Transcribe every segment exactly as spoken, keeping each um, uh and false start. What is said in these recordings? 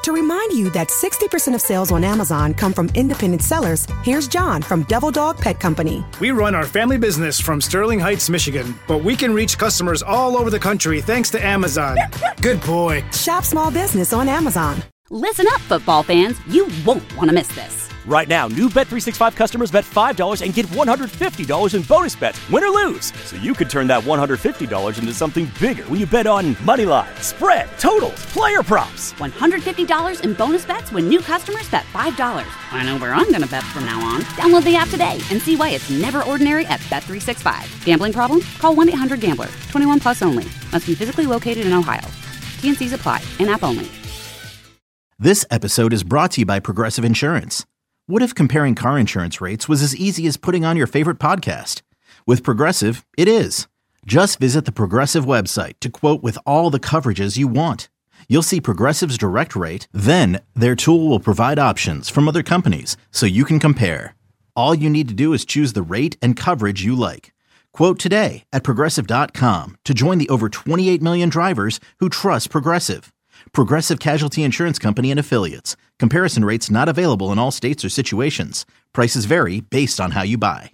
To remind you that sixty percent of sales on Amazon come from independent sellers, here's John from Devil Dog Pet Company. We run our family business from Sterling Heights, Michigan, but we can reach customers all over the country thanks to Amazon. Good boy. Shop small business on Amazon. Listen up, football fans. You won't want to miss this. Right now, new Bet three sixty-five customers bet five dollars and get one hundred fifty dollars in bonus bets, win or lose. So you could turn that one hundred fifty dollars into something bigger when you bet on money line, spread, totals, player props. one hundred fifty dollars in bonus bets when new customers bet five dollars. I know where I'm going to bet from now on. Download the app today and see why it's never ordinary at Bet three sixty-five. Gambling problem? Call one eight hundred gambler. twenty-one plus only. Must be physically located in Ohio. T N Cs apply. In-app only. This episode is brought to you by Progressive Insurance. What if comparing car insurance rates was as easy as putting on your favorite podcast? With Progressive, it is. Just visit the Progressive website to quote with all the coverages you want. You'll see Progressive's direct rate, then their tool will provide options from other companies so you can compare. All you need to do is choose the rate and coverage you like. Quote today at Progressive dot com to join the over twenty-eight million drivers who trust Progressive. Progressive Casualty Insurance Company and Affiliates. Comparison rates not available in all states or situations. Prices vary based on how you buy.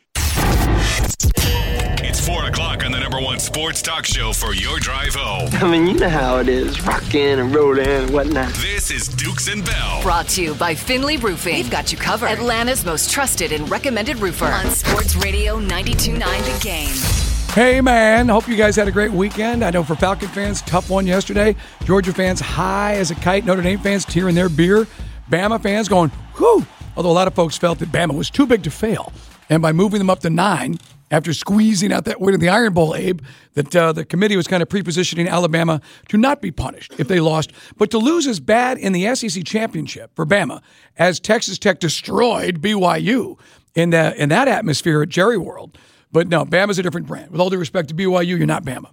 It's four o'clock on the number one sports talk show for your drive home. I mean, you know how it is, rocking and rolling and whatnot. This is Dukes and Bell. Brought to you by Finley Roofing. We've got you covered. Atlanta's most trusted and recommended roofer. On Sports Radio ninety-two point nine The Game. Hey, man. Hope you guys had a great weekend. I know for Falcon fans, tough one yesterday. Georgia fans, high as a kite. Notre Dame fans, tearing their beer. Bama fans going, whew. Although a lot of folks felt that Bama was too big to fail. And by moving them up to nine, after squeezing out that win in the Iron Bowl, Abe, that uh, the committee was kind of pre-positioning Alabama to not be punished if they lost, but to lose as bad in the S E C championship for Bama as Texas Tech destroyed B Y U in, the, in that atmosphere at Jerry World. But no, Bama's a different brand. With all due respect to B Y U, you're not Bama.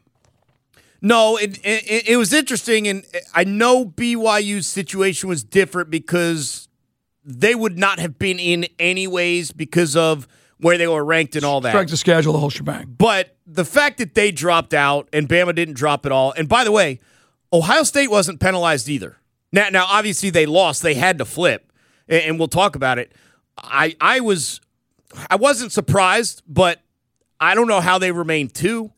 No, it, it, it was interesting, and I know B Y U's situation was different because they would not have been in anyways because of where they were ranked and all that. Strike the schedule, the whole shebang. But the fact that they dropped out and Bama didn't drop at all, and by the way, Ohio State wasn't penalized either. Now, now obviously they lost. They had to flip, and, and we'll talk about it. I, I was, I wasn't surprised, but I don't know how they remained two.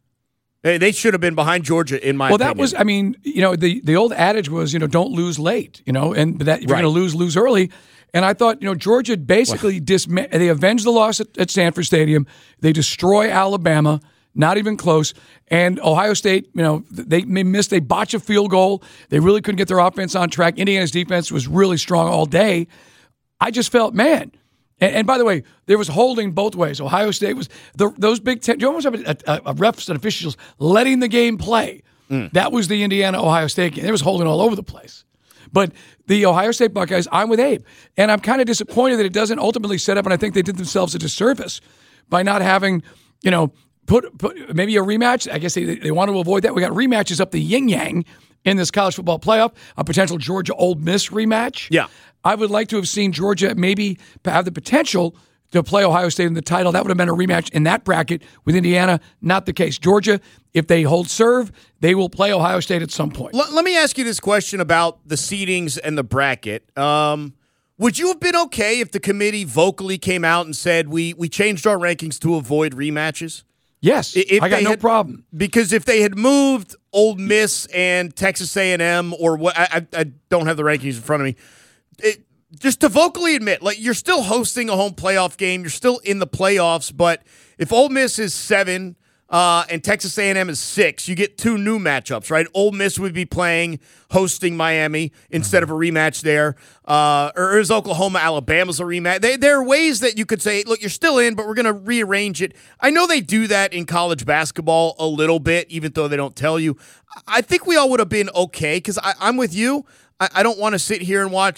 They should have been behind Georgia, in my well, opinion. Well, that was, I mean, you know, the, the old adage was, you know, don't lose late, you know, and that if right. you're going to lose, lose early. And I thought, you know, Georgia basically, disma- they avenged the loss at, at Sanford Stadium. They destroy Alabama, not even close. And Ohio State, you know, they missed, they botched a field goal. They really couldn't get their offense on track. Indiana's defense was really strong all day. I just felt, man. And, and by the way, there was holding both ways. Ohio State was, the, those Big Ten, you almost have a, a, a refs and officials letting the game play. Mm. That was the Indiana-Ohio State game. There was holding all over the place. But the Ohio State Buckeyes, I'm with Abe. And I'm kind of disappointed that it doesn't ultimately set up, and I think they did themselves a disservice by not having, you know, put, put maybe a rematch. I guess they, they want to avoid that. We got rematches up the yin-yang in this college football playoff, a potential Georgia-Ole Miss rematch. Yeah. I would like to have seen Georgia maybe have the potential to play Ohio State in the title. That would have been a rematch in that bracket with Indiana. Not the case. Georgia, if they hold serve, they will play Ohio State at some point. L- let me ask you this question about the seedings and the bracket. Um, would you have been okay if the committee vocally came out and said, we, we changed our rankings to avoid rematches? Yes, if I got no had, problem. Because if they had moved Ole Miss and Texas A and M, or what, I, I, I don't have the rankings in front of me, it, just to vocally admit, like, you're still hosting a home playoff game, you're still in the playoffs, but if Ole Miss is seven uh, and Texas A and M is six, you get two new matchups, right? Ole Miss would be playing, hosting Miami instead of a rematch there. Uh, or is Oklahoma, Alabama's a rematch? They, there are ways that you could say, look, you're still in, but we're going to rearrange it. I know they do that in college basketball a little bit, even though they don't tell you. I think we all would have been okay, because I'm with you. I, I don't want to sit here and watch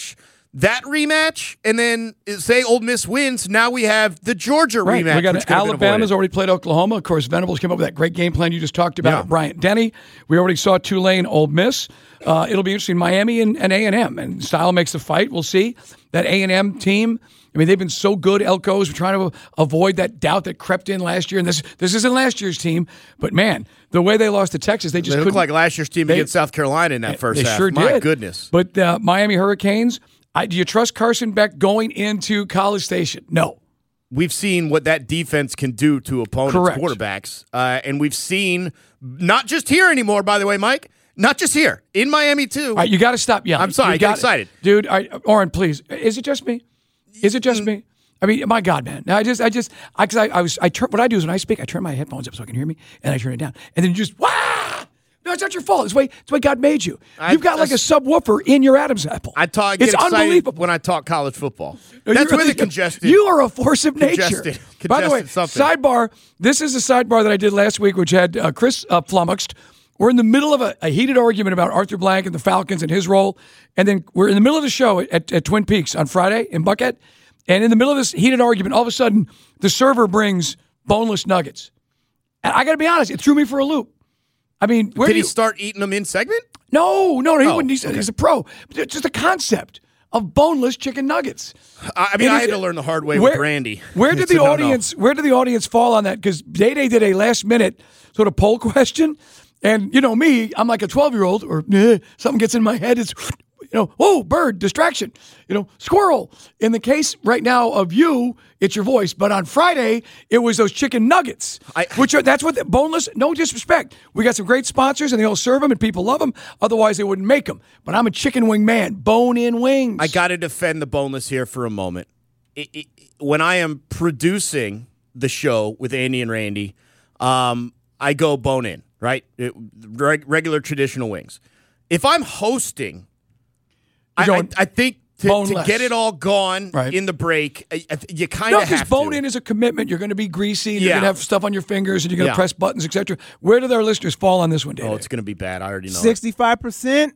that rematch, and then say Ole Miss wins, now we have the Georgia right. rematch. We got Alabama's already played Oklahoma. Of course, Venables came up with that great game plan you just talked about. Yeah. Bryant Denny. We already saw Tulane, Ole Miss. Uh, it'll be interesting. Miami and, and A and M. And style makes the fight. We'll see. That A and M team, I mean, they've been so good, Elkos. We're trying to avoid that doubt that crept in last year. And this this isn't last year's team. But, man, the way they lost to Texas, they just they couldn't. They look like last year's team they, against South Carolina in that first they half. Sure My did. goodness. But uh, Miami Hurricanes, I, do you trust Carson Beck going into College Station? No. We've seen what that defense can do to opponents' Correct. quarterbacks. Uh, and we've seen, not just here anymore, by the way, Mike, not just here, in Miami too. All right, you got to stop yelling. I'm sorry, you I get got excited. Dude, I, Oren, please. Is it just me? Is it just me? I mean, my God, man. I just, I just, I, cause I, I was, I turn, what I do is when I speak, I turn my headphones up so I can hear me, and I turn it down. And then you just, wah! No, it's not your fault. It's the way, it's the way God made you. I, You've got like a subwoofer in your Adam's apple. I talk, get it's excited unbelievable. when I talk college football. No, That's really, where the congested. You are a force of nature. Congested, By the way, something. sidebar, this is a sidebar that I did last week, which had uh, Chris uh, flummoxed. We're in the middle of a, a heated argument about Arthur Blank and the Falcons and his role. And then we're in the middle of the show at, at Twin Peaks on Friday in Buckhead. And in the middle of this heated argument, all of a sudden, the server brings boneless nuggets. And I got to be honest, it threw me for a loop. I mean, where did do he you, start eating them in segment? No, no, no. He Oh, wouldn't. He's, okay. he's a pro. But just a concept of boneless chicken nuggets. I, I mean, It I is- had to learn the hard way where, with Randy. Where did It's the a no-no. audience? Where did the audience fall on that? Because Day Day did a last minute sort of poll question, and you know me, I'm like a twelve year old, or eh, something gets in my head. It's you know, oh, bird, distraction. You know, squirrel. In the case right now of you, it's your voice. But on Friday, it was those chicken nuggets, I- which are that's what the, boneless. No disrespect. We got some great sponsors, and they all serve them, and people love them. Otherwise, they wouldn't make them. But I'm a chicken wing man. Bone in wings. I got to defend the boneless here for a moment. It, it, when I am producing the show with Andy and Randy, um, I go bone in, right? It, reg, regular traditional wings. If I'm hosting, I, I, going I think to, to boneless. get it all gone Right. in the break, I, I, you kind No, of because have bone to. in is a commitment. You're going to be greasy. And You're Yeah. going to have stuff on your fingers, and you're going to Yeah. press buttons, et cetera. Where do their listeners fall on this one, Dave? Oh, it's going to be bad. I already know. it. Sixty-five percent.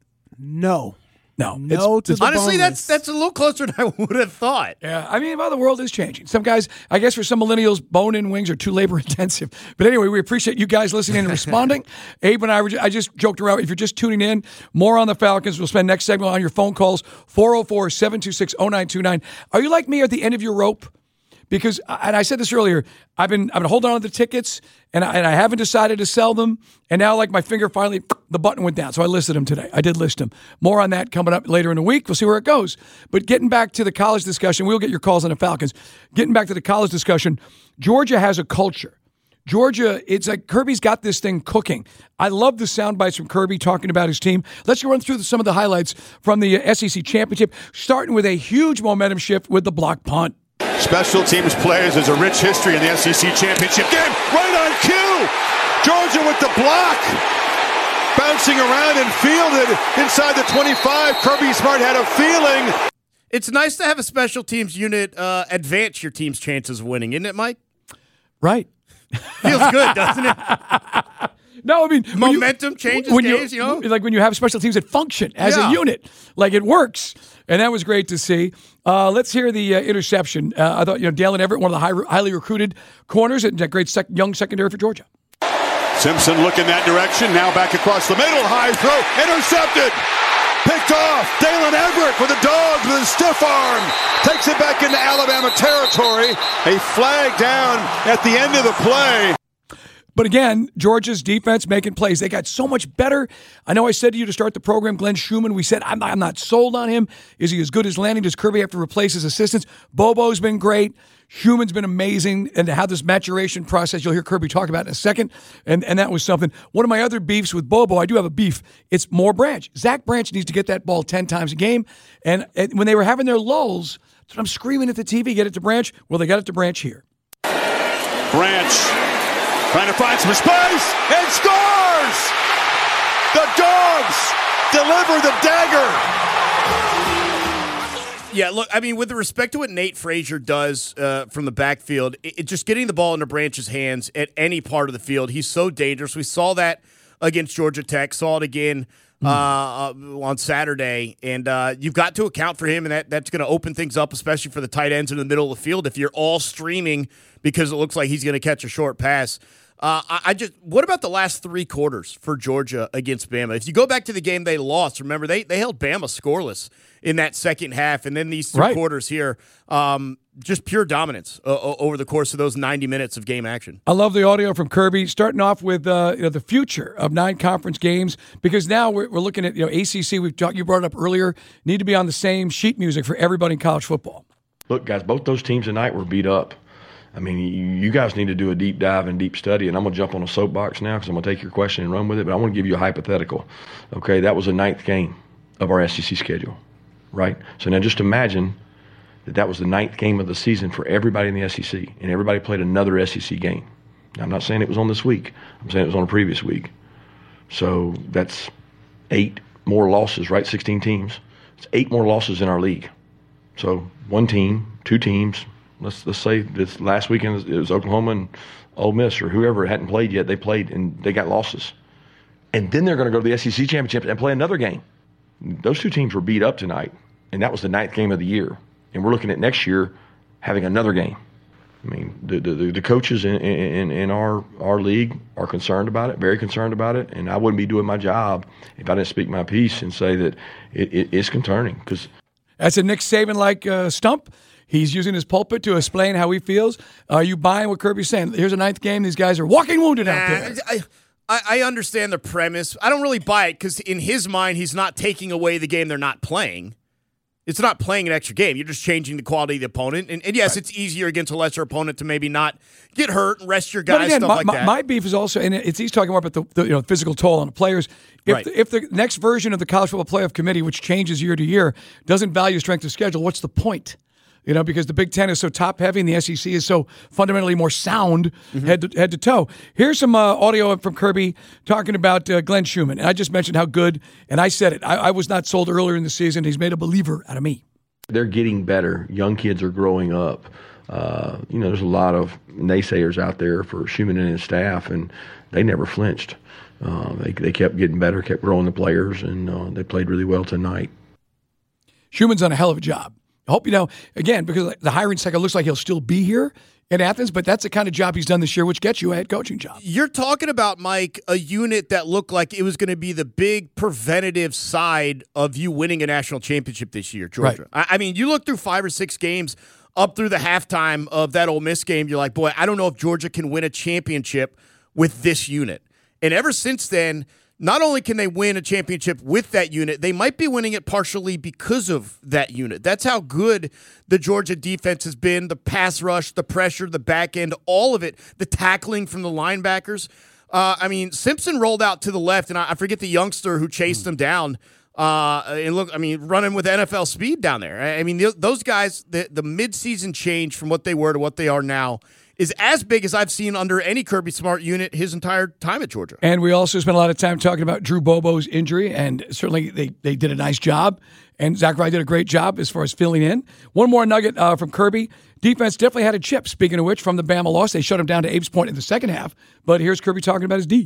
No. no, No it's, to it's- the Honestly, boneless. that's that's a little closer than I would have thought. yeah. I mean, well, the world is changing. Some guys, I guess, for some millennials, bone-in wings are too labor-intensive. But anyway, we appreciate you guys listening and responding. Abe and I, were, ju- I just joked around. If you're just tuning in, more on the Falcons. We'll spend next segment on your phone calls. four oh four, seven two six, oh nine two nine. Are you like me at the end of your rope? Because, and I said this earlier, I've been I've been holding on to the tickets, and I, and I haven't decided to sell them. And now, like, my finger finally, the button went down. So I listed them today. I did list them. More on that coming up later in the week. We'll see where it goes. But getting back to the college discussion, we'll get your calls on the Falcons. Getting back to the college discussion, Georgia has a culture. Georgia, it's like Kirby's got this thing cooking. I love the sound bites from Kirby talking about his team. Let's run through some of the highlights from the S E C championship, starting with a huge momentum shift with the block punt. Special teams players, there's a rich history in the S E C championship game. Right on cue! Georgia with the block. Bouncing around and fielded inside the twenty-five. Kirby Smart had a feeling. It's nice to have a special teams unit uh, advance your team's chances of winning, isn't it, Mike? Right. Feels good, doesn't it? No, I mean when Momentum changes when games, you know? like when you have special teams that function as Yeah. a unit, like it works, and that was great to see. Uh, let's hear the uh, interception. Uh, I thought you know Dalen Everett, one of the high, highly recruited corners, and that great sec- young secondary for Georgia. Simpson looking that direction. Now back across the middle. High throw. Intercepted. Picked off. Dalen Everett for the Dogs with a stiff arm. Takes it back into Alabama territory. A flag down at the end of the play. But again, Georgia's defense making plays. They got so much better. I know I said to you to start the program, Glenn Schumann, we said, I'm not, I'm not sold on him. Is he as good as Lanning? Does Kirby have to replace his assistants? Bobo's been great. Schumann's been amazing. And how this maturation process, you'll hear Kirby talk about in a second. And, and that was something. One of my other beefs with Bobo, I do have a beef. It's more Branch. Zach Branch needs to get that ball ten times a game. And, and when they were having their lulls, that's what I'm screaming at the T V, get it to Branch. Well, they got it to Branch here. Branch trying to find some space and scores! The Dogs deliver the dagger. Yeah, look, I mean, with the respect to what Nate Frazier does uh, from the backfield, it, it just getting the ball into Branch's hands at any part of the field, he's so dangerous. We saw that against Georgia Tech, saw it again uh, uh, on Saturday, and uh, you've got to account for him, and that, that's going to open things up, especially for the tight ends in the middle of the field if you're all streaming because it looks like he's going to catch a short pass. Uh, I, I just, what about the last three quarters for Georgia against Bama? If you go back to the game they lost, remember they they held Bama scoreless in that second half, and then these two right. quarters here, um, just pure dominance uh, over the course of those ninety minutes of game action. I love the audio from Kirby, starting off with uh, you know, the future of nine conference games, because now we're, we're looking at you know A C C. We've talked, you brought it up earlier, need to be on the same sheet music for everybody in college football. Look, guys, both those teams tonight were beat up. I mean, you guys need to do a deep dive and deep study, and I'm going to jump on a soapbox now because I'm going to take your question and run with it, but I want to give you a hypothetical. Okay, that was the ninth game of our S E C schedule, right? So now just imagine that that was the ninth game of the season for everybody in the S E C, and everybody played another S E C game. Now, I'm not saying it was on this week. I'm saying it was on a previous week. So that's eight more losses, right? sixteen teams. It's eight more losses in our league. So one team, two teams, Let's let's say this last weekend it was Oklahoma and Ole Miss or whoever hadn't played yet. They played and they got losses, and then they're going to go to the S E C championship and play another game. Those two teams were beat up tonight, and that was the ninth game of the year. And we're looking at next year having another game. I mean, the the, the coaches in, in in our our league are concerned about it, very concerned about it, and I wouldn't be doing my job if I didn't speak my piece and say that it, it, it's concerning. Because that's a Nick Saban-like uh, stump. He's using his pulpit to explain how he feels. Are you buying what Kirby's saying? Here's a ninth game. These guys are walking wounded out there. I, I, I understand the premise. I don't really buy it because in his mind, he's not taking away the game they're not playing. It's not playing an extra game. You're just changing the quality of the opponent. And, and yes, right. It's easier against a lesser opponent to maybe not get hurt and rest your guys, but again, stuff my, like my, that. My beef is also, and it's he's talking more about the, the you know, physical toll on the players. If, right. the, if the next version of the College Football Playoff Committee, which changes year to year, doesn't value strength of schedule, what's the point? You know, because the Big Ten is so top-heavy and the S E C is so fundamentally more sound mm-hmm. head, to, head to toe. Here's some uh, audio from Kirby talking about uh, Glenn Schumann. And I just mentioned how good, and I said it, I, I was not sold earlier in the season. He's made a believer out of me. They're getting better. Young kids are growing up. Uh, you know, there's a lot of naysayers out there for Schumann and his staff, and they never flinched. Uh, they, they kept getting better, kept growing the players, and uh, they played really well tonight. Schumann's done a hell of a job. I hope you know, again, because the hiring cycle looks like he'll still be here in Athens, but that's the kind of job he's done this year, which gets you a head coaching job. You're talking about, Mike, a unit that looked like it was going to be the big preventative side of you winning a national championship this year, Georgia. Right. I, I mean, you look through five or six games up through the halftime of that Ole Miss game, you're like, boy, I don't know if Georgia can win a championship with this unit. And ever since then, not only can they win a championship with that unit, they might be winning it partially because of that unit. That's how good the Georgia defense has been, the pass rush, the pressure, the back end, all of it, the tackling from the linebackers. Uh, I mean, Simpson rolled out to the left, and I, I forget the youngster who chased him down. Uh, and look, I mean, running with N F L speed down there. I mean, th- those guys, the, the midseason change from what they were to what they are now is as big as I've seen under any Kirby Smart unit his entire time at Georgia. And we also spent a lot of time talking about Drew Bobo's injury, and certainly they, they did a nice job, and Zach Wright did a great job as far as filling in. One more nugget uh, from Kirby. Defense definitely had a chip, speaking of which, from the Bama loss. They shut him down to Abe's point in the second half, but here's Kirby talking about his D.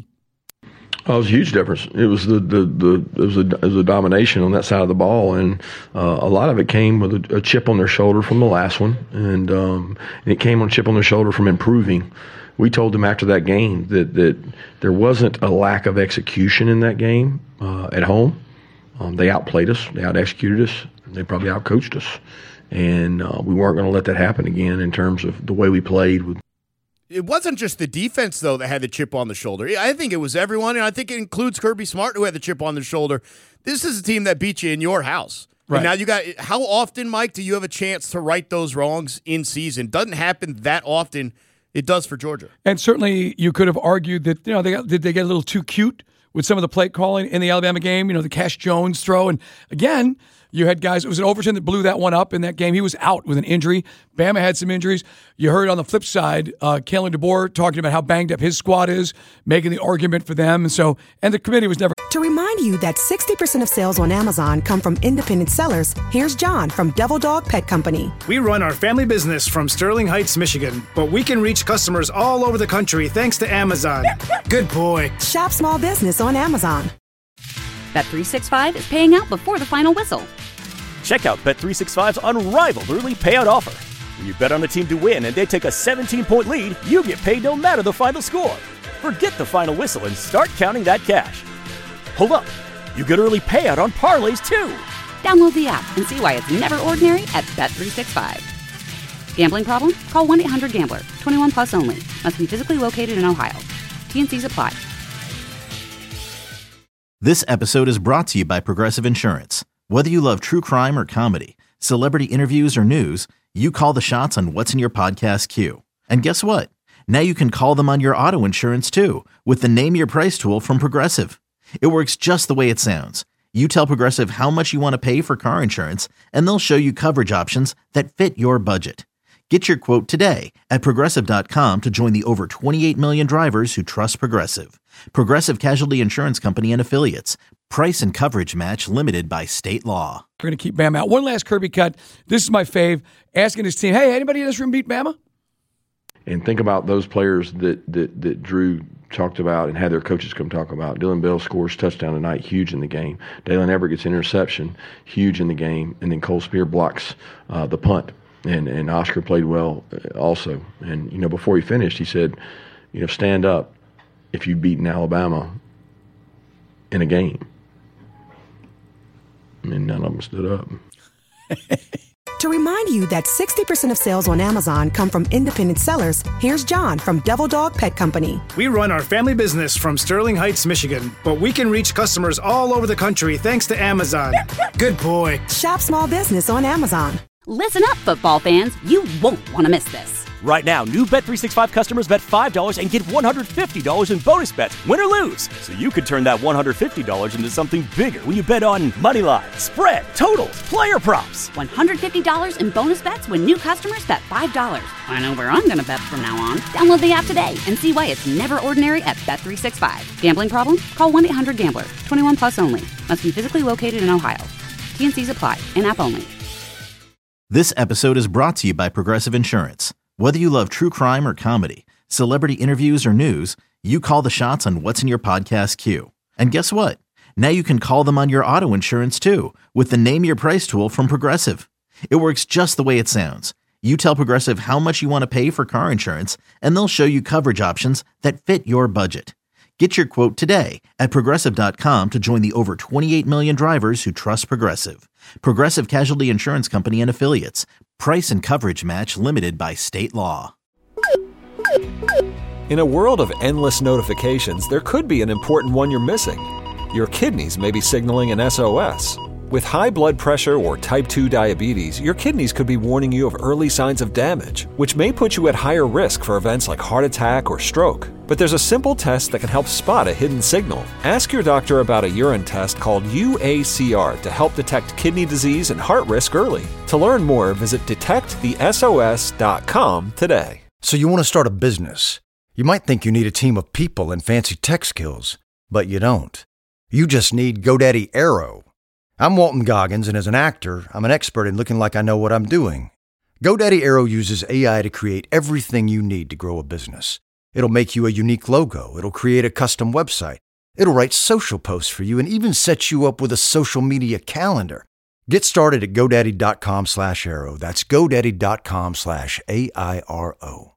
Oh, it was a huge difference. It was the the, the it was a it was a domination on that side of the ball, and uh, a lot of it came with a, a chip on their shoulder from the last one, and um, and it came on a chip on their shoulder from improving. We told them after that game that that there wasn't a lack of execution in that game uh, at home. Um, they outplayed us, they out executed us, they probably outcoached us, and uh, we weren't going to let that happen again in terms of the way we played with. It wasn't just the defense, though, that had the chip on the shoulder. I think it was everyone, and I think it includes Kirby Smart, who had the chip on the shoulder. This is a team that beat you in your house. Right. And now you got – how often, Mike, do you have a chance to right those wrongs in season? Doesn't happen that often. It does for Georgia. And certainly you could have argued that, you know, they got, did they get a little too cute with some of the play calling in the Alabama game? You know, the Cash Jones throw. And, again – you had guys, it was an Overton that blew that one up in that game. He was out with an injury. Bama had some injuries. You heard on the flip side, uh, Kalen DeBoer talking about how banged up his squad is, making the argument for them. And so, and the committee was never. To remind you that sixty percent of sales on Amazon come from independent sellers, here's John from Devil Dog Pet Company. We run our family business from Sterling Heights, Michigan, but we can reach customers all over the country thanks to Amazon. Good boy. Shop small business on Amazon. Bet three sixty-five is paying out before the final whistle. Check out Bet three sixty-five's unrivaled early payout offer. When you bet on a team to win and they take a seventeen-point lead, you get paid no matter the final score. Forget the final whistle and start counting that cash. Hold up. You get early payout on parlays, too. Download the app and see why it's never ordinary at Bet three sixty-five. Gambling problem? Call one eight hundred gambler. twenty-one plus only. Must be physically located in Ohio. T N Cs apply. This episode is brought to you by Progressive Insurance. Whether you love true crime or comedy, celebrity interviews or news, you call the shots on what's in your podcast queue. And guess what? Now you can call them on your auto insurance too with the Name Your Price tool from Progressive. It works just the way it sounds. You tell Progressive how much you want to pay for car insurance, and they'll show you coverage options that fit your budget. Get your quote today at Progressive dot com to join the over twenty-eight million drivers who trust Progressive. Progressive Casualty Insurance Company and Affiliates. Price and coverage match limited by state law. We're going to keep Bama out. One last Kirby cut. This is my fave. Asking his team, hey, anybody in this room beat Bama? And think about those players that, that, that Drew talked about and had their coaches come talk about. Dylan Bell scores touchdown tonight, huge in the game. Dalen Everett gets interception, huge in the game. And then Cole Spear blocks uh, the punt. And and Oscar played well also. And, you know, before he finished, he said, you know, stand up if you've beaten Alabama in a game. And none of them stood up. To remind you that sixty percent of sales on Amazon come from independent sellers, here's John from Devil Dog Pet Company. We run our family business from Sterling Heights, Michigan, but we can reach customers all over the country thanks to Amazon. Good boy. Shop small business on Amazon. Listen up, football fans. You won't want to miss this. Right now, new Bet three sixty-five customers bet five dollars and get one hundred fifty dollars in bonus bets, win or lose. So you could turn that one hundred fifty dollars into something bigger when you bet on money line, spread, totals, player props. one hundred fifty dollars in bonus bets when new customers bet five dollars. I know where I'm going to bet from now on. Download the app today and see why it's never ordinary at Bet three sixty-five. Gambling problem? Call one eight hundred gambler. twenty-one plus only. Must be physically located in Ohio. T N Cs apply. In-app only. This episode is brought to you by Progressive Insurance. Whether you love true crime or comedy, celebrity interviews or news, you call the shots on what's in your podcast queue. And guess what? Now you can call them on your auto insurance too with the Name Your Price tool from Progressive. It works just the way it sounds. You tell Progressive how much you want to pay for car insurance, and they'll show you coverage options that fit your budget. Get your quote today at Progressive dot com to join the over twenty-eight million drivers who trust Progressive. Progressive Casualty Insurance Company and Affiliates. Price and coverage match limited by state law. In a world of endless notifications, there could be an important one you're missing. Your kidneys may be signaling an S O S. With high blood pressure or type two diabetes, your kidneys could be warning you of early signs of damage, which may put you at higher risk for events like heart attack or stroke. But there's a simple test that can help spot a hidden signal. Ask your doctor about a urine test called U A C R to help detect kidney disease and heart risk early. To learn more, visit detect the S O S dot com today. So you want to start a business. You might think you need a team of people and fancy tech skills, but you don't. You just need GoDaddy Aero. I'm Walton Goggins, and as an actor, I'm an expert in looking like I know what I'm doing. GoDaddy Aero uses A I to create everything you need to grow a business. It'll make you a unique logo. It'll create a custom website. It'll write social posts for you and even set you up with a social media calendar. Get started at GoDaddy dot com slash Aero. That's GoDaddy dot com slash A I R O.